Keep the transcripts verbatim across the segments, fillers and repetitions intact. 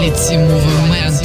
Quality Movement.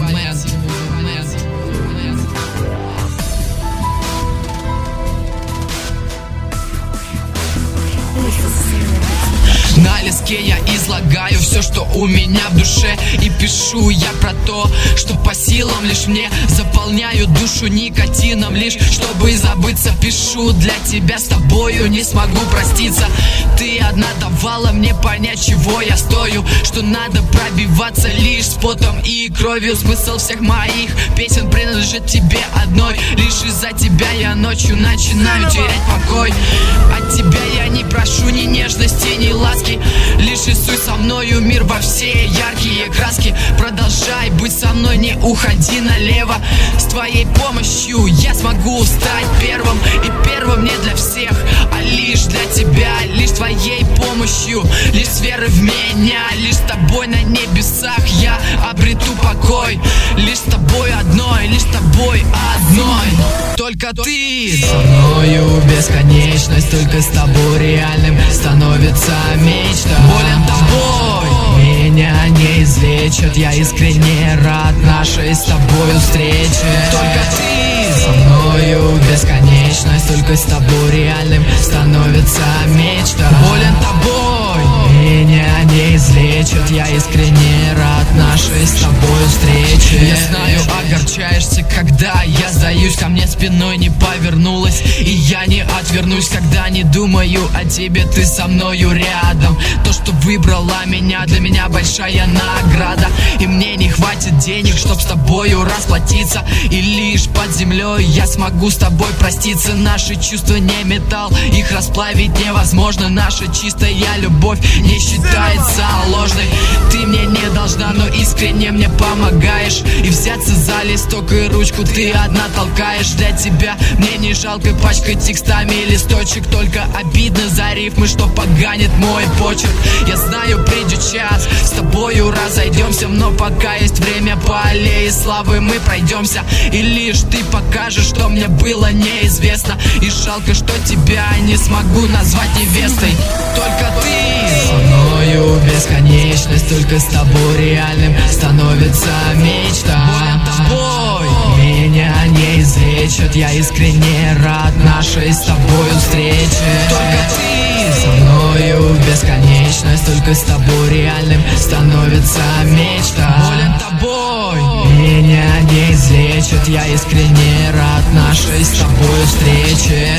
На листке я излагаю все, что у меня в душе, и пишу я про то, что по силам лишь мне. Заполняю душу никотином лишь, чтобы забыться. Пишу для тебя, с тобою не смогу проститься. Ты одна давала мне понять, чего я стою, что надо пробиваться лишь с потом и кровью. Смысл всех моих песен принадлежит тебе одной. Лишь из-за тебя я ночью начинаю терять покой. От тебя я не прошу ни нежности, ни ласки. Лишь рисуй со мною мир во все яркие краски. Продолжай быть со мной, не уходи налево. С твоей помощью я смогу стать первым. И первым не для всех, а лишь для тебя. Лишь твоей помощью, лишь с верой в меня. Лишь с тобой на небесах я обрету покой. Лишь с тобой одной, лишь с тобой одной. Только ты со мною бесконечность. Только с тобой реальным становится мечта. Болен тобой, меня не излечат. Я искренне рад нашей с тобою встрече. Только ты со мною бесконечность. Только с тобой реальным становится мечта. Болен тобой, меня не излечат. Я искренне рад нашей с тобой встрече. Я знаю, огорчаешься, когда я сдаюсь. Ко мне спиной не повернулась, и я не отвернусь, когда не думаю о тебе. Ты со мною рядом. То, что выбрала меня, для меня большая награда. И мне не хватит денег, чтоб с тобою расплатиться. И лишь под землей я смогу с тобой проститься. Наши чувства не металл, их расплавить невозможно. Наша чистая любовь не считается ложной. Ты мне не должна, но искренне мне помогаешь. И взяться за листок и ручку ты одна толкаешь. Для тебя мне не жалко пачкать текстами листочек. Только обидно за рифмы, что поганит мой почерк. Я знаю, придет час, с тобою разойдемся. Но пока есть время, по аллее славы мы пройдемся. И лишь ты покажешь, что мне было неизвестно. И жалко, что тебя не смогу назвать невестой. Только ты со мною бесконечность. Только с тобой реальным становится мечта. Болен тобой, меня не излечат. Я искренне рад нашей с тобою встрече. Только ты со мною бесконечность. Только с тобой реальным становится мечта. Болен тобой, меня не излечат. Я искренне рад нашей с тобой встрече.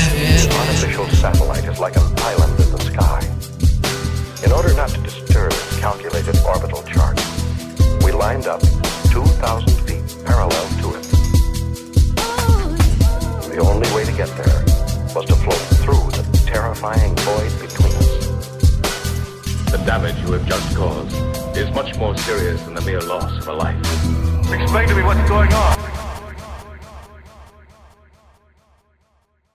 In order not to disturb its calculated orbital chart, we lined up two thousand feet parallel to it. The only way to get there was to float through the terrifying void between us. The damage you have just caused is much more serious than the mere loss of a life. Explain to me what's going on.